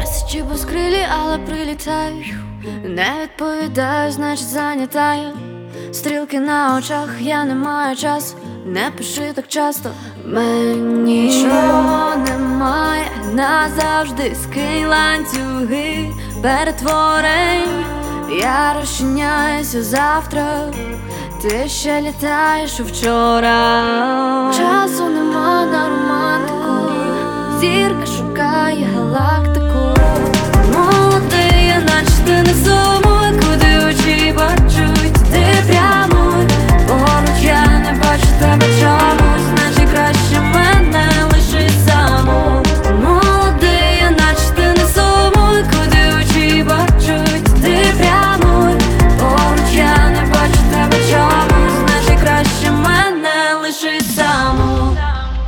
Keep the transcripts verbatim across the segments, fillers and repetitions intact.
Тисячі безкрилі, але прилітаю. Не відповідаю, значить зайнята я. Стрілки на очах, я не маю часу. Не пиши так часто. Мені нічого немає назавжди. Скинь ланцюги перетворень. Я розчиняюся завтра. Ти ще літаєш у вчора. Часу нема на романтику. Зірка шукає галактику. Молодий, наче ти не сумуй. Куди очі бачуть, ти прямуй. Поруч я не бачу тебе чомусь. Значить краще мене лиши саму. Молодий, наче ти не сумуй. Куди очі бачуть, ти прямуй. Поруч я не бачу тебе чомусь. Значить краще мене лиши саму.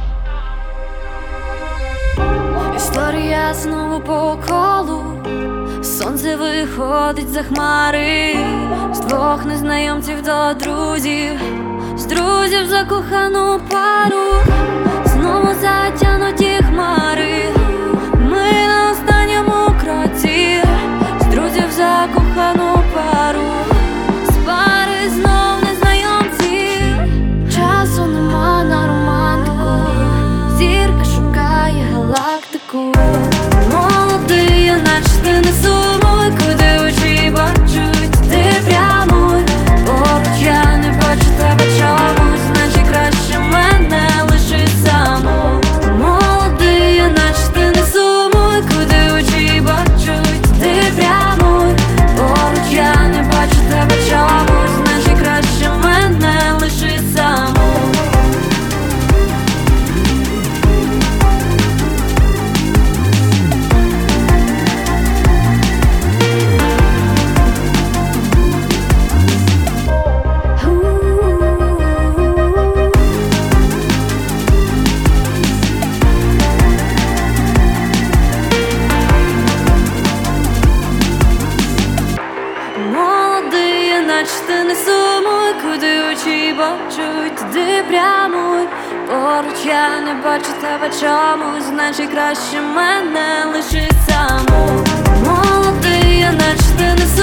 Історія знову по колу. Сонце виходить за хмари. З двох незнайомців до друзів, з друзів закохану пару. Знову затягнуті хмари. Ми на останньому кроці. З друзів закохану пару. З пари знов незнайомці. Часу нема на романтику. Зірка шукає галактику. Молодий, наче ти не сумуй. Куди очі бачуть, ти прямуй. Поруч я не бачу тебе чомусь. Значить краще мене лиши саму. Молодий, наче ти не сумуй. Куди очі бачуть, ти прямуй. Поруч я не бачу тебе чомусь. Значить краще мене лиши саму. Молодий, наче ти не сумуй. Куди очі бачуть, туди прямуй. Поруч я не бачу тебе чомусь. Значить краще мене лиши саму. Молодий, наче ти не сумуй.